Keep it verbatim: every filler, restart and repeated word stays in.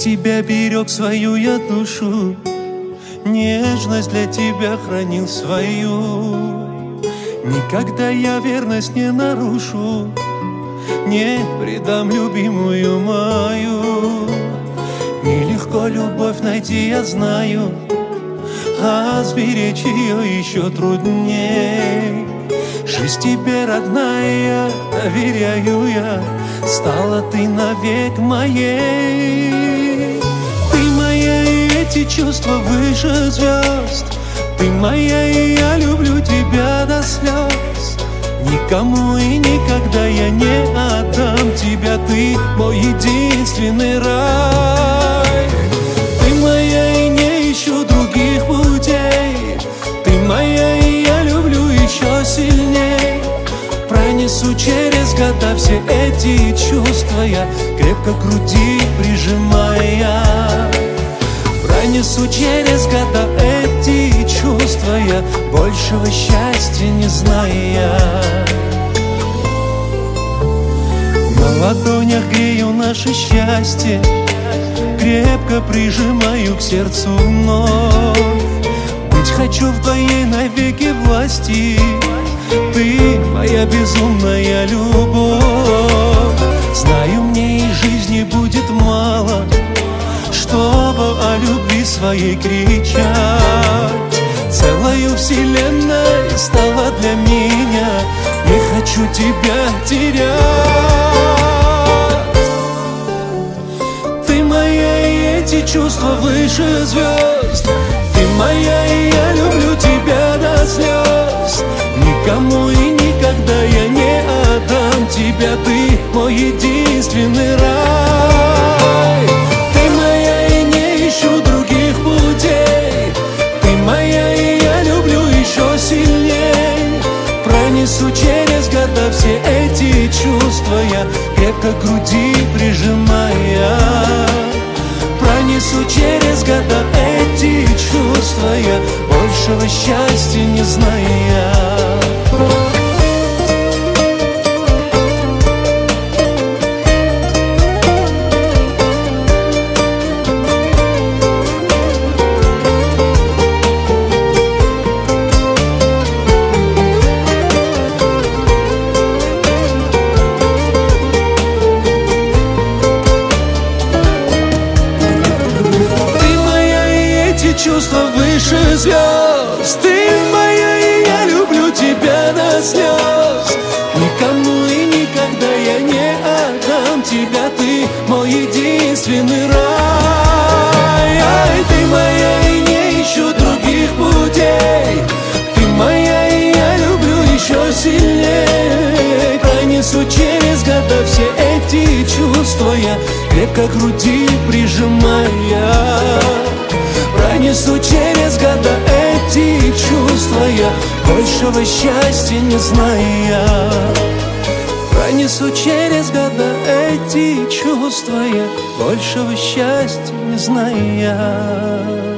тебя берег свою я душу, нежность для тебя хранил свою. Никогда я верность не нарушу, не предам любимую мою. Нелегко любовь найти, я знаю, а сберечь ее еще трудней. Жизнь тебе родная, доверяю я, стала ты навек моей. Ты моя, и эти чувства выше звезд. Ты моя, и я люблю тебя до слез. Никому и никогда я не отдам тебя, ты мой единственный рай. Ты моя, и не ищу других путей. Ты моя, и я люблю еще сильней. Пронесу через года все эти чувства я, крепко к груди прижимая. Пронесу через года эти чувства я, большего счастья не зная. На ладонях грею наше счастье, крепко прижимаю к сердцу вновь. Быть хочу в твоей навеки власти, ты моя безумная любовь. Знаю, мне и жизни будет мало, чтобы о любви своей кричать. Целою вселенной стала для меня, не хочу тебя терять. Ты моя, и эти чувства выше звезд. Ты моя, и я люблю тебя до слез. Никому и никогда я не отдам тебя, ты мой единственный рай. Ты моя, и не ищу других путей. Ты моя, и я люблю еще сильней. Пронесу через года все эти чувства я, крепко к груди прижимая. Пронесу через года эти чувства я, большего счастья не зная. Чувства выше звезд. Ты моя, и я люблю тебя до слез. Никому и никогда я не отдам тебя, ты мой единственный рай. Ай, ты моя, и не ищу других путей. Ты моя, и я люблю еще сильней. Пронесу через года все эти чувства я, крепко к груди прижимая. Пронесу через года эти чувства я, большего счастья не зная. Пронесу через года эти чувства я, большего счастья не зная.